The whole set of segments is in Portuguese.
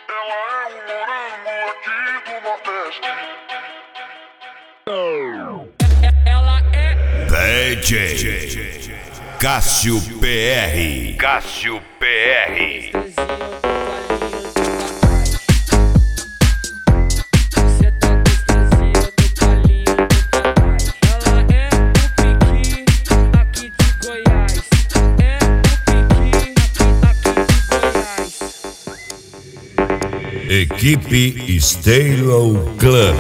Ela é um morango aqui do Nordeste. Ela é DJ Cássio PR. Cássio PR. Equipe Stereo Club.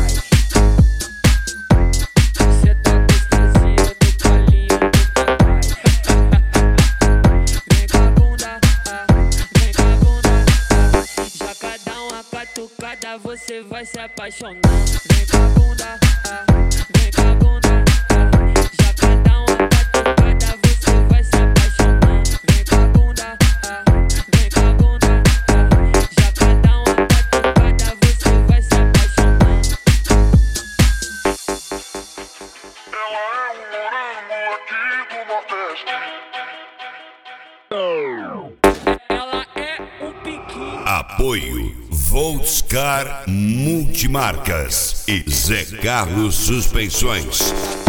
Você vai se apaixonar. Vem com a bunda, vem com a bunda, já cada uma catucada, você vai se apaixonar. Vem com a bunda, vem com a bunda, já cada uma catucada, você vai se apaixonar. Ela é um morango aqui do Nordeste. Ela é um piqui. Apoio Voltscar Multimarcas e Zé Carlos Suspensões.